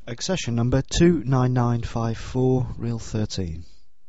Accession number 29954, reel 13.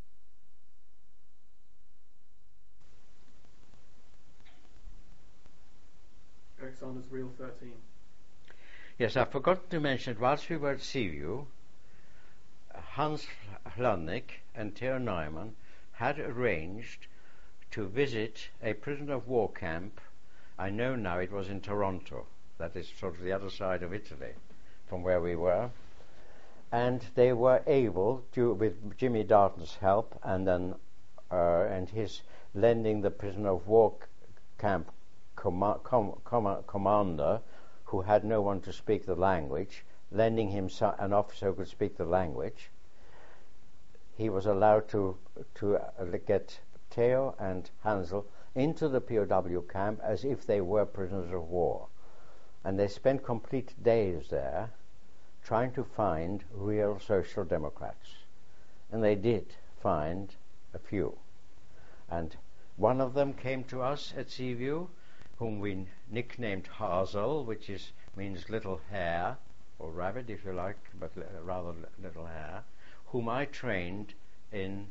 Alexander's reel 13. Yes, I forgot to mention that whilst we were at Seaview, Hans Hladnik and Theo Neumann had arranged to visit a prisoner of war camp. I know now it was in Toronto. That is sort of the other side of Italy from where we were. And they were able to, with Jimmy Darton's help and his lending the prisoner of war camp commander, who had no one to speak the language, lending him an officer who could speak the language, he was allowed to get Theo and Hansel into the POW camp as if they were prisoners of war. And they spent complete days there trying to find real social democrats. And they did find a few. And one of them came to us at Seaview, whom we nicknamed Hazel, which means little hare, or rabbit if you like, but rather little hare, whom I trained in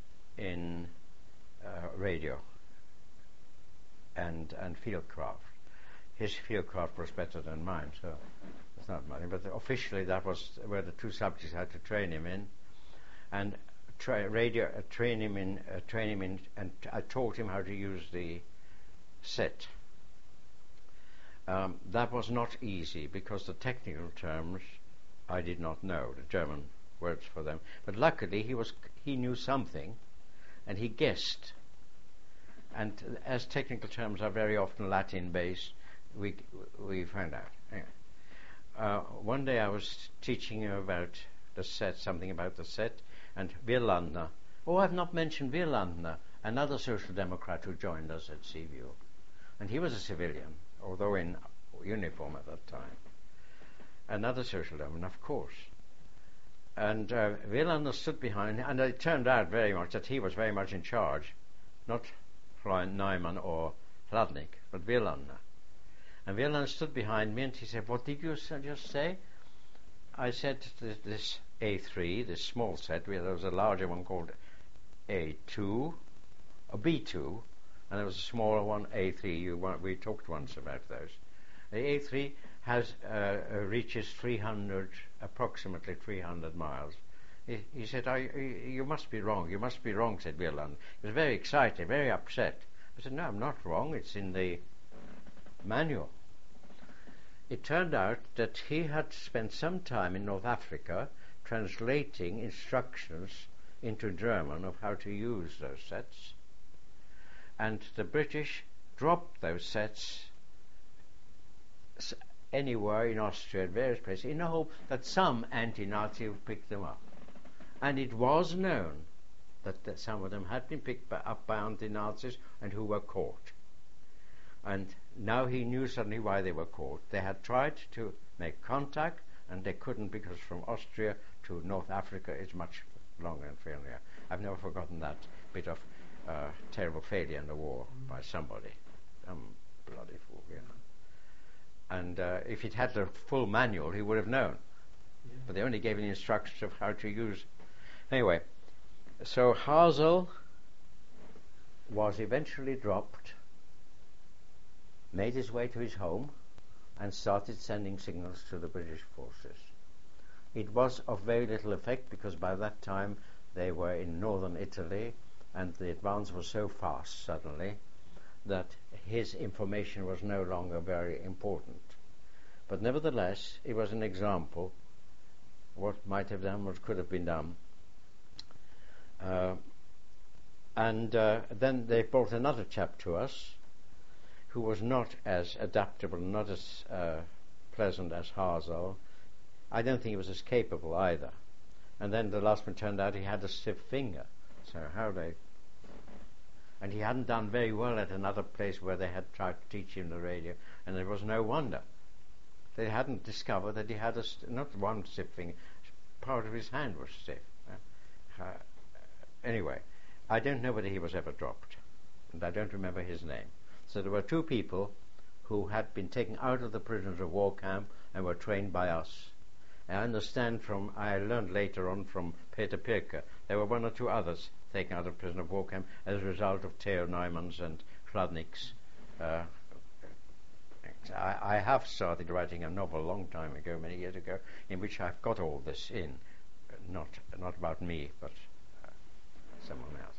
radio and fieldcraft. His fieldcraft was better than mine, so it's not money. But officially, that was where the two subjects I had to train him in, and train him in, and I taught him how to use the set. That was not easy because the technical terms I did not know, the German words for them. But luckily, he knew something, and he guessed. And as technical terms are very often Latin-based, we found out. Anyway, one day I was teaching him about the set, something about the set, and Wielandner. Oh, I've not mentioned Wielandner, another Social Democrat who joined us at Seaview. And he was a civilian, although in uniform at that time. Another Social Democrat, of course. And Wielandner stood behind, and it turned out very much that he was very much in charge, not Neumann or Hladnik, but Wielandner. And Wielandner stood behind me and he said, "What did you just say?" I said, this A3, this small set, there was a larger one called A2, a B2, and there was a smaller one, A3. We talked once about those. The A3 reaches approximately 300 miles. He said, "You must be wrong. You must be wrong," said Wieland. He was very excited, very upset. I said, "No, I'm not wrong. It's in the manual." It turned out that he had spent some time in North Africa translating instructions into German of how to use those sets. And the British dropped those sets anywhere in Austria, at various places, in the hope that some anti-Nazi would pick them up. And it was known that some of them had been picked up by anti-Nazis and who were caught. And now he knew suddenly why they were caught. They had tried to make contact, and they couldn't because from Austria to North Africa is much longer and failure. I've never forgotten that bit of terrible failure in the war by somebody. Some bloody fool, you know. And if it had the full manual, he would have known. Yeah. But they only gave him instructions of how to use. Anyway, so Hazel was eventually dropped, made his way to his home, and started sending signals to the British forces. It was of very little effect because by that time they were in northern Italy, and the advance was so fast suddenly that his information was no longer very important. But nevertheless, it was an example what might have done, what could have been done. Then they brought another chap to us who was not as adaptable, not as pleasant as Hazel. I don't think he was as capable either. And then the last one turned out he had a stiff finger. So and he hadn't done very well at another place where they had tried to teach him the radio, and there was no wonder. They hadn't discovered that he had not one stiff finger, part of his hand was stiff. Anyway, I don't know whether he was ever dropped, and I don't remember his name. So there were two people who had been taken out of the prisoners of war camp and were trained by us. I learned later on from Peter Pirke, there were one or two others taken out of prisoner of war camp as a result of Theo Neumann's and Chladnick's. I have started writing a novel a long time ago, many years ago, in which I've got all this in, not about me, but someone else.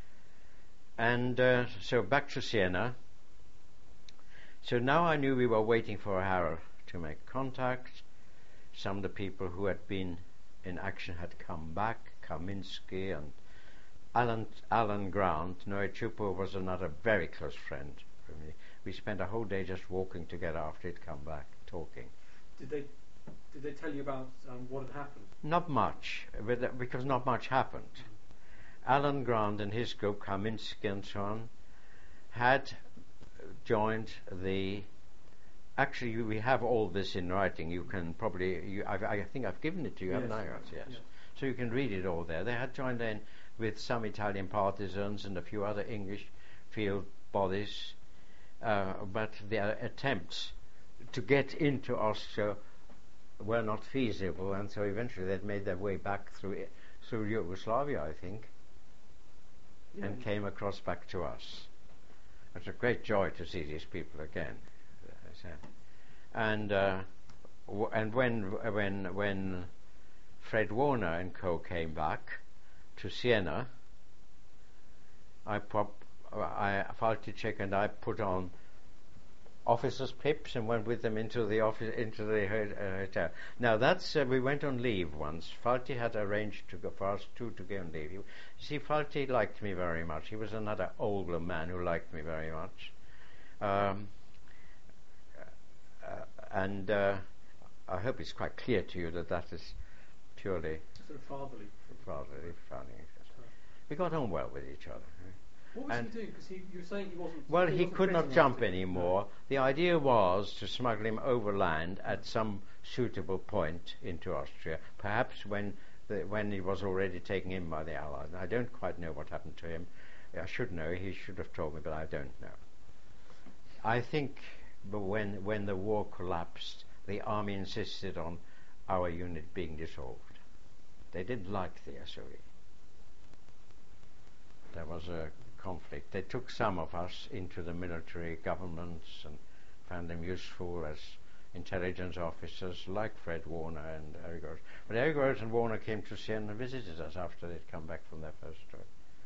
And so back to Siena. So now I knew we were waiting for Harold to make contact. Some of the people who had been in action had come back, Kaminsky and Alan Grant. Noé Chupo was another very close friend for me. We spent a whole day just walking together after he'd come back, talking. Did they tell you about what had happened? Not much, because not much happened. Alan Grant and his group, Kaminsky and so on, had joined the... Actually, we have all this in writing. You can probably... I think I've given it to you, haven't I? Yes. So you can read it all there. They had joined in with some Italian partisans and a few other English field bodies, but their attempts to get into Austria were not feasible, and so eventually they made their way back through Yugoslavia, I think, and came across back to us. It's a great joy to see these people again. And when Fred Warner and co came back to Siena, Faltiček and I put on officers' pips and went with them into the hotel. Now that's we went on leave once. Falti had arranged for us two to go on leave. You see, Falti liked me very much. He was another older man who liked me very much, and I hope it's quite clear to you that is purely sort of fatherly. Funny. We got on well with each other. What was he doing? Because you were saying he wasn't... Well, he could not jump anymore. The idea was to smuggle him overland at some suitable point into Austria, perhaps when he was already taken in by the Allies. I don't quite know what happened to him. I should know. He should have told me, but I don't know. I think when the war collapsed, the army insisted on our unit being dissolved. They didn't like the SOE. There was a conflict. They took some of us into the military governments and found them useful as intelligence officers, like Fred Warner and Eric Rose. But Eric Rose and Warner came to Siena and visited us after they'd come back from their first trip.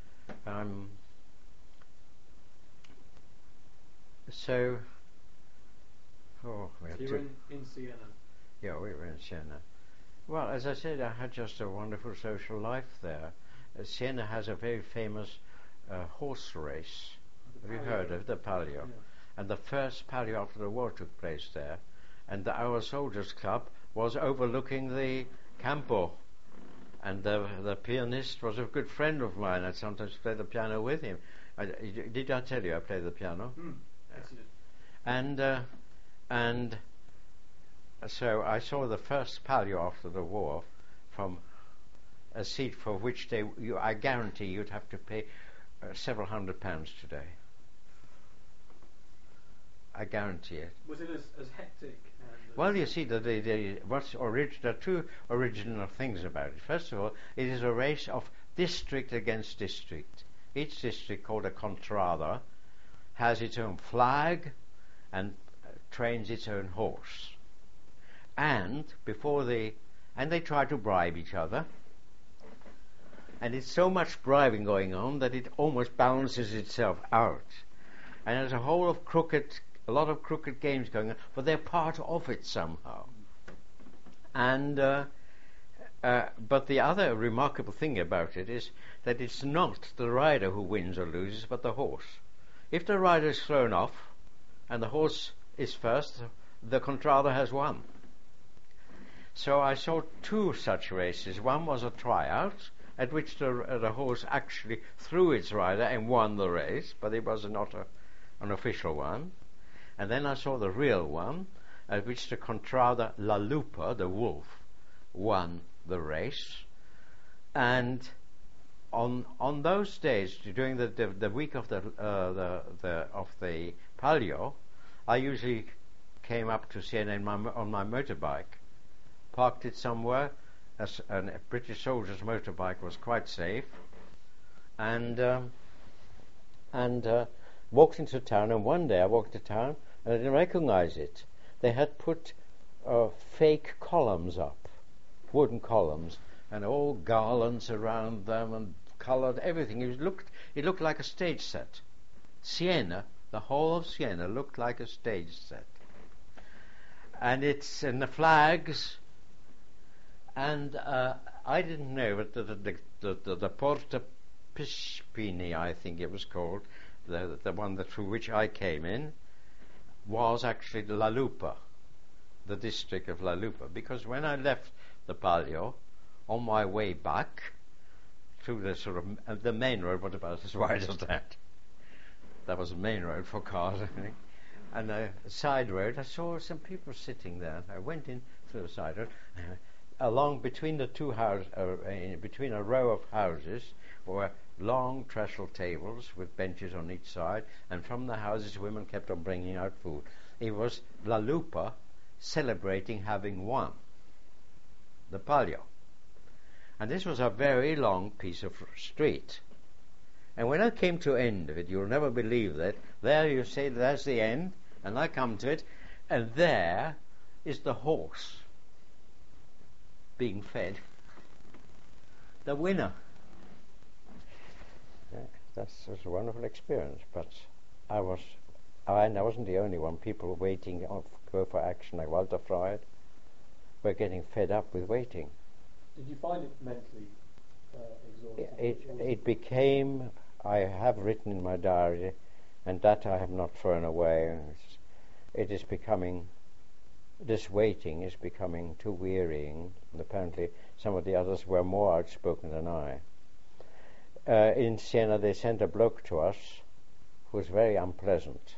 So you were in Siena. Yeah, we were in Siena. Well, as I said, I had just a wonderful social life there. Siena has a very famous horse race. Have you heard of the Palio? Yeah. And the first Palio after the war took place there. And our soldiers' club was overlooking the Campo. And the pianist was a good friend of mine. I'd sometimes play the piano with him. Did I tell you I played the piano? Yes, you did. And so I saw the first Palio after the war from a seat for which I guarantee you'd have to pay several £100 today. I guarantee it. Was it as hectic? Well, you see, there are two original things about it. First of all, it is a race of district against district. Each district, called a contrada, has its own flag and trains its own horse. And they try to bribe each other. And it's so much bribing going on that it almost balances itself out. And there's a lot of crooked games going on, but they're part of it somehow. And but the other remarkable thing about it is that it's not the rider who wins or loses, but the horse. If the rider is thrown off and the horse is first, the contrada has won. So I saw two such races. One was a tryout, at which the horse actually threw its rider and won the race, but it was not an official one. And then I saw the real one, at which the contrada La Lupa, the wolf, won the race. And on those days, during the week of the Palio, I usually came up to Siena on my motorbike parked it somewhere. A British soldier's motorbike was quite safe, and walked into town. And one day I walked to town and I didn't recognize it. They had put fake columns up, wooden columns, and all garlands around them and coloured everything. It looked like a stage set. Siena, the whole of Siena looked like a stage set. And it's in the flags. And I didn't know, but the Porta Pispini, I think it was called, the one through which I came in, was actually La Lupa, the district of La Lupa. Because when I left the Palio, on my way back through the sort of the main road, what about as wide as that? That was the main road for cars, I think. And the side road, I saw some people sitting there. I went in through the side road. Along between the two houses, between a row of houses, were long trestle tables with benches on each side, and from the houses women kept on bringing out food. It was La Lupa celebrating having won the Palio. And this was a very long piece of street. And when I came to the end of it, you'll never believe that, there you say there's the end, and I come to it, and there is the horse being fed. The winner. Yeah, that was a wonderful experience, but I wasn't the only one. People waiting to go for action, like Walter Freud, were getting fed up with waiting. Did you find it mentally exhausting? It became, I have written in my diary, and that I have not thrown away, it is becoming, this waiting is becoming too wearying, and apparently some of the others were more outspoken than I. In Siena they sent a bloke to us who was very unpleasant.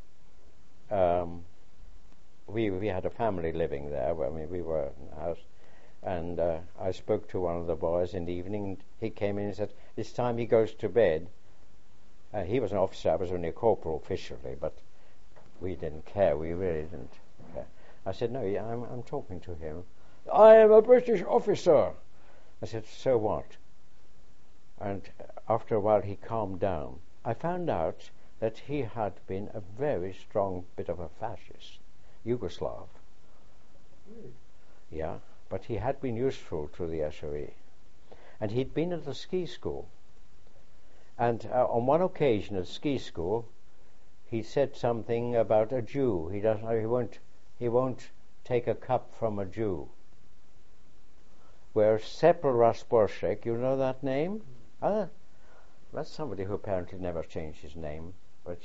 We had a family living there. I mean, we were in the house, and I spoke to one of the boys in the evening, and he came in and said, it's time he goes to bed. He was an officer, I was only a corporal officially, but we didn't care, we really didn't care. I said, no, yeah, I'm talking to him. I am a British officer. I said, so what? And after a while he calmed down. I found out that he had been a very strong bit of a fascist, Yugoslav. Really? Yeah, but he had been useful to the SOE. And he'd been at the ski school. And on one occasion at ski school, he said something about a Jew. He won't take a cup from a Jew. Where Sepel Rasborshek, you know that name? That's somebody who apparently never changed his name, but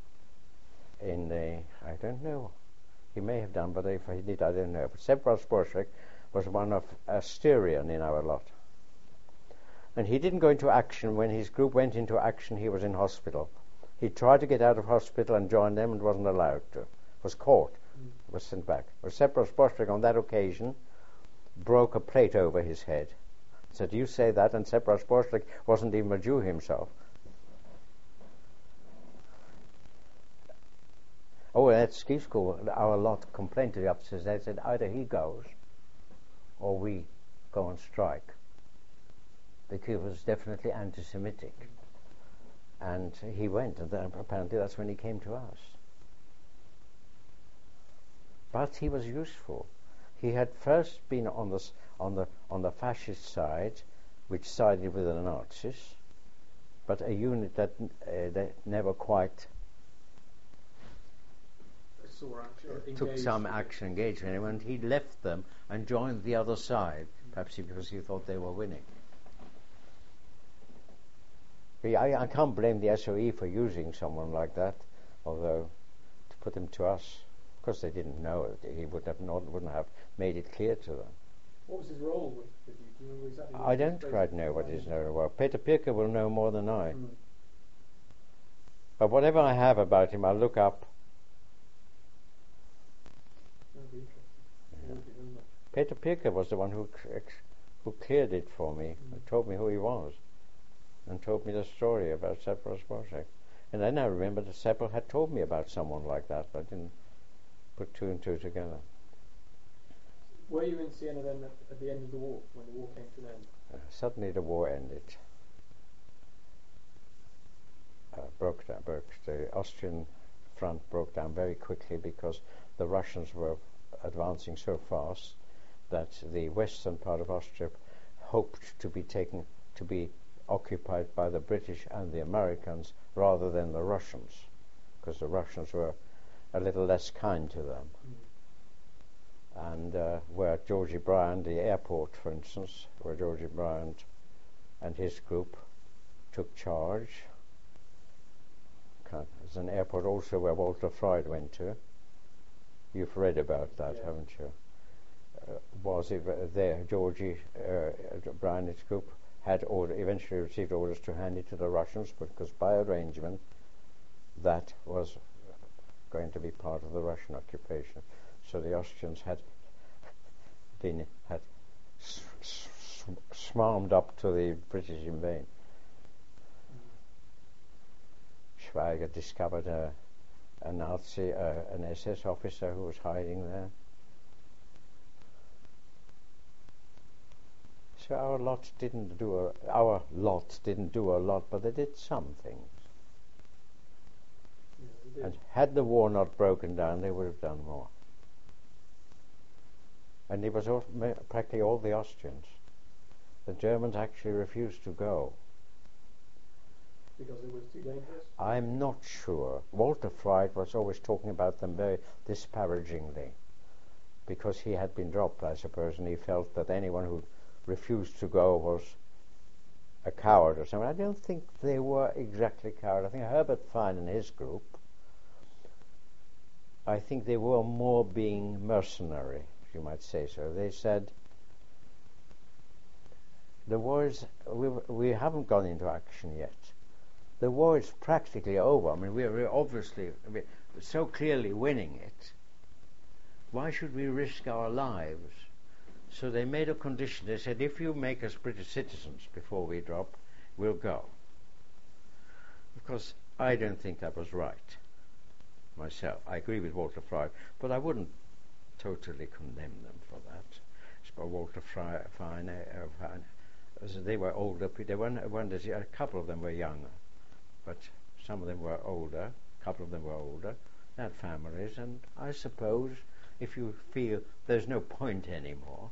I don't know. He may have done, but if he did, I don't know. But Sepel Rasborshek was one of Assyrian in our lot. And he didn't go into action. When his group went into action, he was in hospital. He tried to get out of hospital and join them and wasn't allowed to. Was caught, was sent back. Well, Sepel Rasborshek on that occasion broke a plate over his head. Said, you say that, and Sepel Rasborshek wasn't even a Jew himself. Oh, at ski school, our lot complained to the officers. They said, either he goes or we go on strike. Because he was definitely anti-Semitic. And he went, and then apparently that's when he came to us. But he was useful. He had first been on the fascist side, which sided with the Nazis, but a unit that never quite took some action, engagement, and he left them and joined the other side, perhaps because he thought they were winning. I can't blame the SOE for using someone like that, although to put them to us, because they didn't know it, he wouldn't have made it clear to them. What was his role with you? Do you remember exactly? I don't quite know what his role was. Peter Pirker will know more than I. But whatever I have about him, I'll look up. That'd be interesting. Yeah. Peter Pirker was the one who cleared it for me, and told me who he was, and told me the story about Sepel Rasborshek. And then I remember that Sepel had told me about someone like that, but I didn't put two and two together. Were you in Siena then at the end of the war, when the war came to an end? Suddenly the war ended. Broke down. The Austrian front broke down very quickly because the Russians were advancing so fast that the western part of Austria hoped to be occupied by the British and the Americans rather than the Russians, because the Russians were a little less kind to them. And where Georgie Bryant, the airport, for instance, where Georgie Bryant and his group took charge. There's an airport also where Walter Freud went to. You've read about that, haven't you? Was it there? Georgie Bryant's group had eventually received orders to hand it to the Russians, because by arrangement that was going to be part of the Russian occupation. So the Austrians had swarmed up to the British in vain. Schweiger discovered a Nazi, an SS officer who was hiding there. So our lot didn't do a lot, but they did some things. Yeah, and had the war not broken down, they would have done more. And it was practically all the Austrians. The Germans actually refused to go. Because it was too dangerous? I'm not sure. Walter Freud was always talking about them very disparagingly, because he had been dropped, I suppose, and he felt that anyone who refused to go was a coward or something. I don't think they were exactly cowards. I think Herbert Fine and his group, I think they were more being mercenary, you might say so. They said, the war is, we haven't gone into action yet. The war is practically over. I mean, we're obviously so clearly winning it. Why should we risk our lives? So they made a condition. They said, if you make us British citizens before we drop, we'll go. Of course, I don't think that was right myself. I agree with Walter Freud, but I wouldn't totally condemn them for that. So Walter Fine, they were older. A couple of them were younger, but some of them were older. A couple of them were older. They had families, and I suppose if you feel there's no point anymore,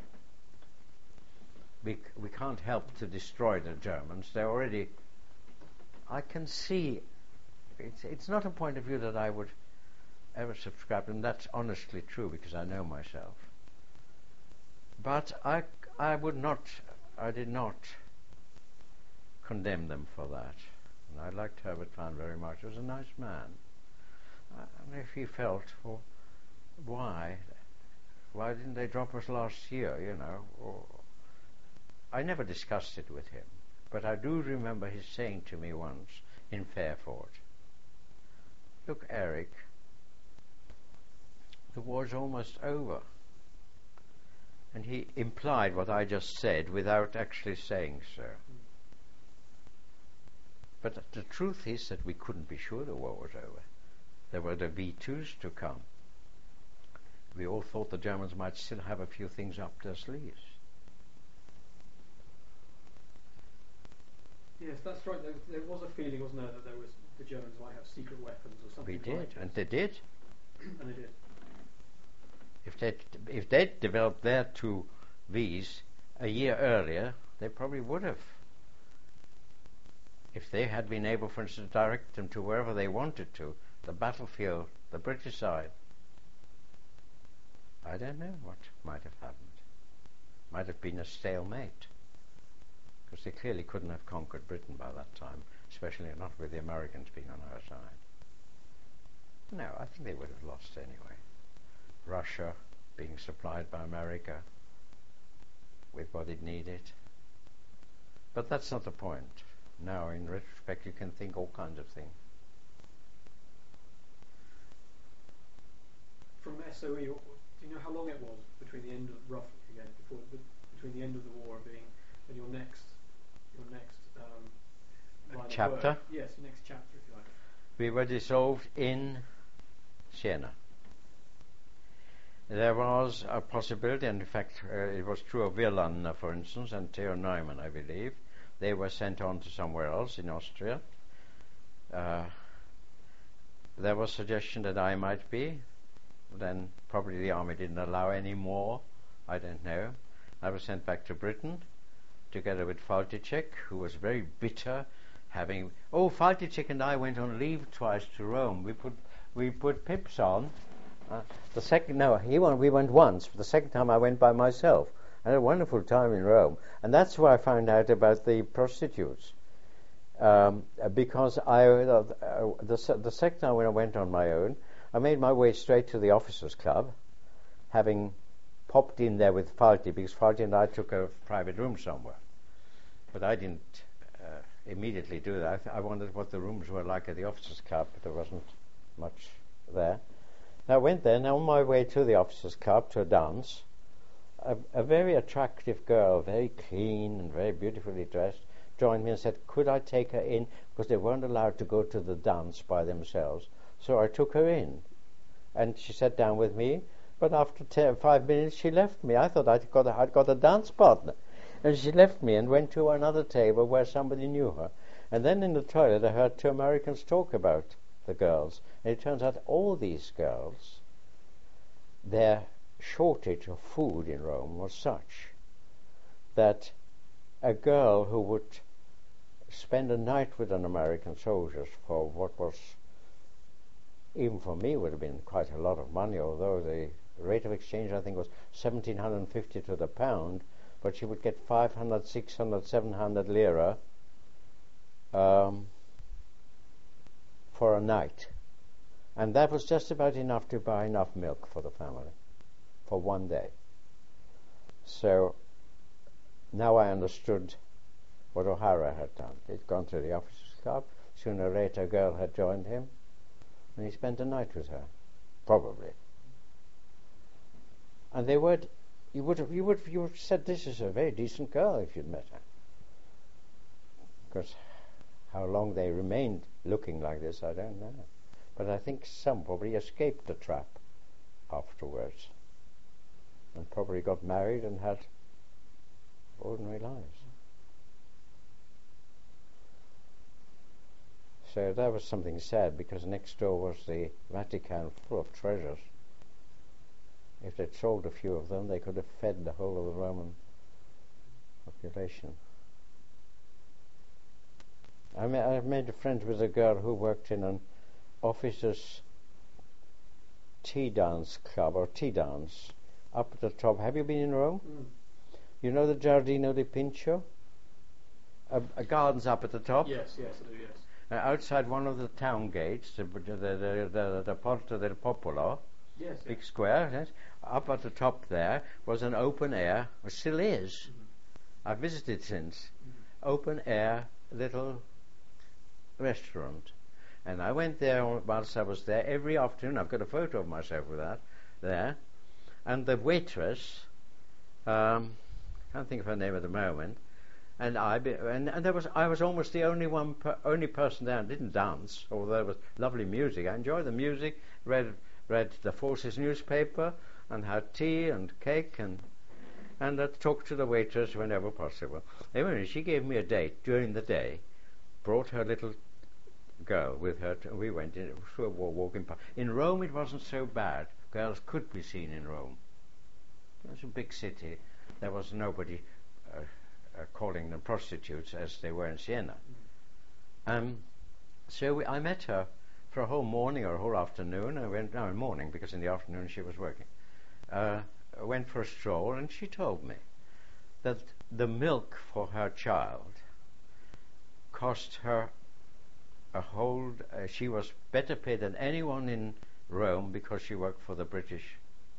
we can't help to destroy the Germans. They're already. I can see. It's not a point of view that I would ever subscribe, and that's honestly true because I know myself. But I did not condemn them for that. And I liked Herbert Fine very much. He was a nice man. And if he felt, well, why didn't they drop us last year, you know? I never discussed it with him, but I do remember his saying to me once in Fairford, look, Eric, the war's almost over. And he implied what I just said without actually saying so. But the truth is that we couldn't be sure the war was over. There were the V2s to come. We all thought the Germans might still have a few things up their sleeves. Yes, that's right. There was a feeling, wasn't there, that the Germans might have secret weapons or something. We did, like and they did. And they did. If they'd developed their two Vs a year earlier, they probably would have. If they had been able, for instance, to direct them to wherever they wanted to, the battlefield, the British side, I don't know what might have happened. Might have been a stalemate, because they clearly couldn't have conquered Britain by that time, especially not with the Americans being on our side. No, I think they would have lost anyway. Russia being supplied by America with what it needed. But that's not the point. Now, in retrospect, you can think all kinds of things. From SOE, do you know how long it was between the end of, roughly again, between the end of the war and your next line chapter? Of work? Yes, your next chapter, if you like. We were dissolved in Siena. There was a possibility, and in fact, it was true of Wieland, for instance, and Theo Neumann, I believe. They were sent on to somewhere else in Austria. There was suggestion that I might be. Then probably the army didn't allow any more. I don't know. I was sent back to Britain together with Faltiček, who was very bitter, Faltiček and I went on leave twice to Rome. We put pips on. We went once. The second time I went by myself. I had a wonderful time in Rome, and that's where I found out about the prostitutes. Because the second time when I went on my own, I made my way straight to the officers' club, having popped in there with Falti, because Falti and I took a private room somewhere. But I didn't immediately do that. I wondered what the rooms were like at the officers' club, but there wasn't much there. I went there, and on my way to the officers' club to a dance, a very attractive girl, very clean and very beautifully dressed, joined me and said, could I take her in, because they weren't allowed to go to the dance by themselves. So I took her in, and she sat down with me, but after 5 minutes she left me. I thought I'd got a dance partner. And she left me and went to another table where somebody knew her. And then in the toilet I heard two Americans talk about the girls. And it turns out all these girls, their shortage of food in Rome was such that a girl who would spend a night with an American soldier for what was, even for me, would have been quite a lot of money, although the rate of exchange I think was 1,750 to the pound, but she would get 500, 600, 700 lira for a night. And that was just about enough to buy enough milk for the family for one day. So now I understood what O'Hara had done. He'd gone to the officers' club. Sooner or later a girl had joined him, and he spent a night with her, probably. And they would, you would have said, this is a very decent girl if you'd met her. Because how long they remained looking like this, I don't know. But I think some probably escaped the trap afterwards, and probably got married and had ordinary lives. So that was something sad, because next door was the Vatican full of treasures. If they'd sold a few of them, they could have fed the whole of the Roman population. I made friends with a girl who worked in an officers' tea dance club, or tea dance, up at the top. Have you been in Rome? Mm. You know the Giardino di Pincio? A garden's up at the top? Yes, I do, yes. Outside one of the town gates, the Porta del Popolo, yes, big square, yes, up at the top there was an open air, or still is, mm-hmm. I've visited since, mm-hmm. open air little restaurant. And I went there whilst I was there every afternoon. I've got a photo of myself with that there. And the waitress, can't think of her name at the moment, and I was almost the only person there and didn't dance, although there was lovely music. I enjoyed the music, read the Forces newspaper, and had tea and cake, and talked to the waitress whenever possible. Anyway, she gave me a date during the day, brought her little girl with her, we went in, through a walking park. In Rome it wasn't so bad. Girls could be seen in Rome. It was a big city. There was nobody calling them prostitutes as they were in Siena. So I met her for a whole morning or a whole afternoon. Morning, because in the afternoon she was working. I went for a stroll, and she told me that the milk for her child cost her a whole... she was better paid than anyone in Rome because she worked for the British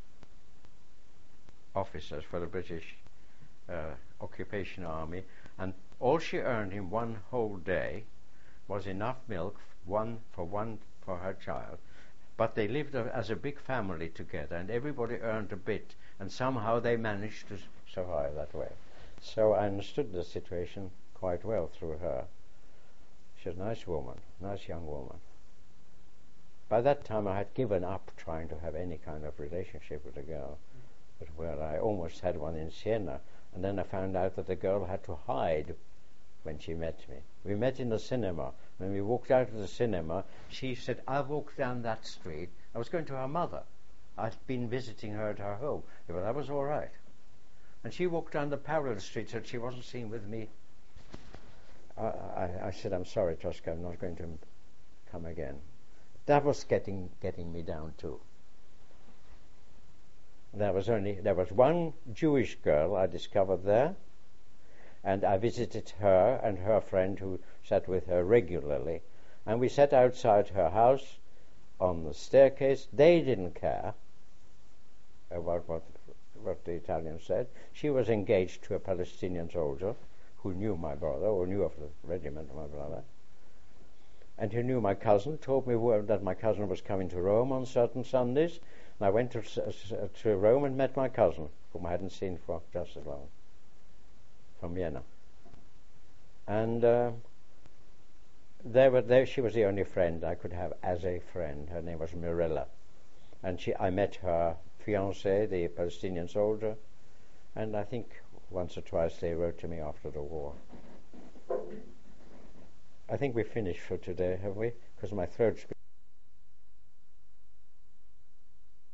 officers, for the British occupation army, and all she earned in one whole day was enough milk, one for her child. But they lived as a big family together, and everybody earned a bit, and somehow they managed to survive that way. So I understood the situation quite well through her. She's a nice woman, nice young woman. By that time I had given up trying to have any kind of relationship with a girl, but where I almost had one in Siena, and then I found out that the girl had to hide when she met me. We met in the cinema. When we walked out of the cinema, she said, "I'll walk down that street." I was going to her mother. I'd been visiting her at her home, but that was all right. And she walked down the parallel street, so she wasn't seen with me. I said, "I'm sorry, Tosca, I'm not going to come again." That was getting me down too. There was one Jewish girl I discovered there, and I visited her and her friend who sat with her regularly, and we sat outside her house on the staircase. They didn't care about what the Italian said. She was engaged to a Palestinian soldier who knew my brother, or knew of the regiment of my brother, and who knew my cousin, told me that my cousin was coming to Rome on certain Sundays. And I went to Rome and met my cousin, whom I hadn't seen for just as long, from Vienna. And she was the only friend I could have as a friend. Her name was Mirella. And I met her fiancé, the Palestinian soldier, and I think once or twice they wrote to me after the war. I think we're finished for today, have we? Because my throat's been